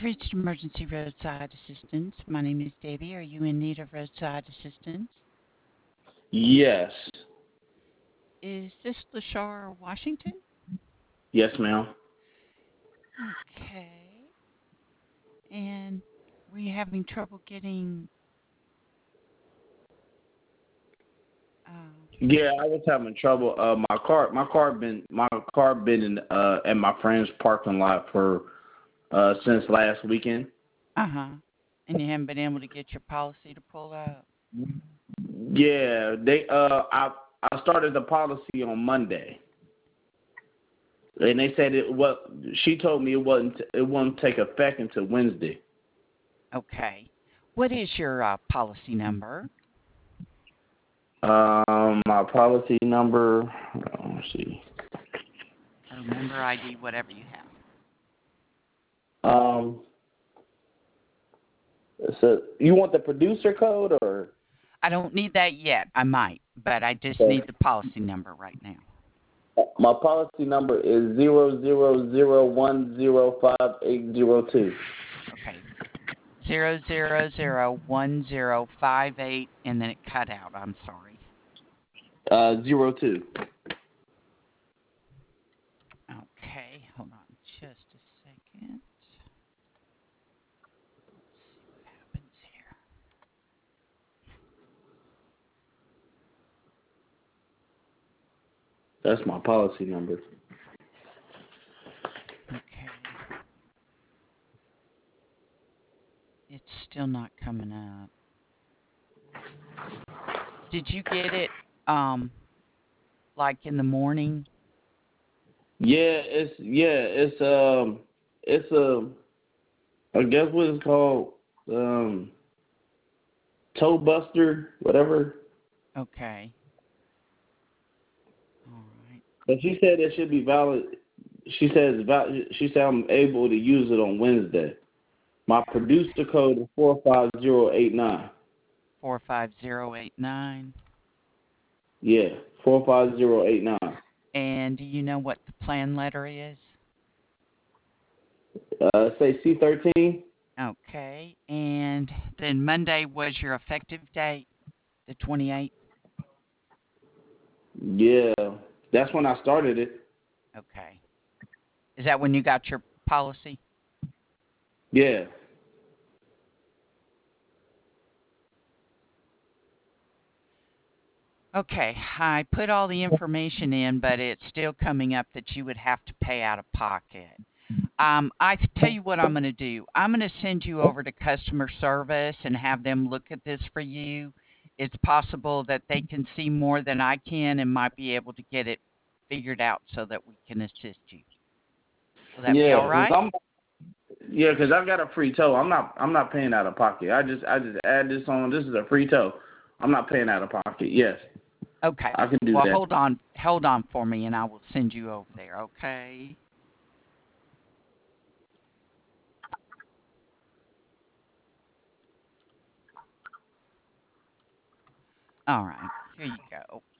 You've reached emergency roadside assistance. My name is Debbie. Are you in need of roadside assistance? Yes. Is this Lashar Washington? Yes, ma'am. Okay. And were you having trouble getting? Uh, Yeah, I was having trouble. My car been in at my friend's parking lot for since last weekend. uh-huh. And you haven't been able to get your policy to pull up? Yeah, I started the policy on Monday, and they said she told me it wouldn't take effect until Wednesday. Okay. What is your policy number? My policy number. Let's see. Or member ID, whatever you have. Um, so you want the producer code or? I don't need that yet. I might, but I just Okay. need the policy number right now. My policy number is 00010580 Okay. 0001058, and then it cut out. I'm sorry. 02. Okay, hold on just a second. Let's see what happens here. That's my policy number. Okay, it's still not coming up. Did you get it um like in the morning? It's I guess what it's called, um toe buster, whatever. Okay. All right. But she said it should be valid. She said I'm able to use it on Wednesday. My producer code is 45089. 45089. Yeah, 45089. And do you know what the plan letter is? Say C13. Okay. And then Monday was your effective date, the 28th? Yeah, that's when I started it. Okay. Is that when you got your policy? Yeah. Okay, I put all the information in, but it's still coming up that you would have to pay out of pocket. I tell you what I'm going to do. I'm going to send you over to customer service and have them look at this for you. It's possible that they can see more than I can and might be able to get it figured out so that we can assist you. Will that be all Yeah, cause right? I'm yeah, cause I got a free tow. I'm not paying out of pocket. I just add this on. This is a free tow. I'm not paying out of pocket. Yes, Okay. I can do Well, that. hold on for me, and I will send you over there. Okay. All right. Here you go.